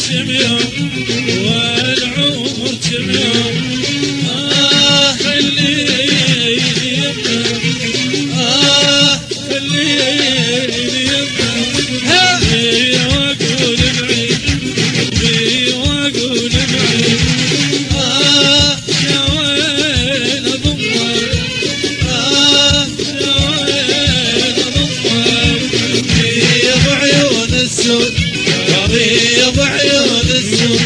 شميون والعمر شميون خليني يمه خليني يمه واقول بعيد واقول بعيد يا وين اضمك يا وين اضمك يا بعيون السود يا بعيون السود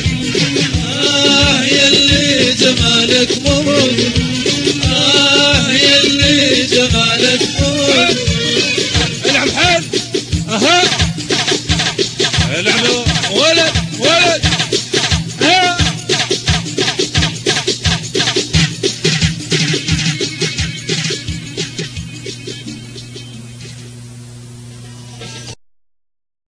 يلي جمالك موت يلي جمالك موت العب حال العبوا ولد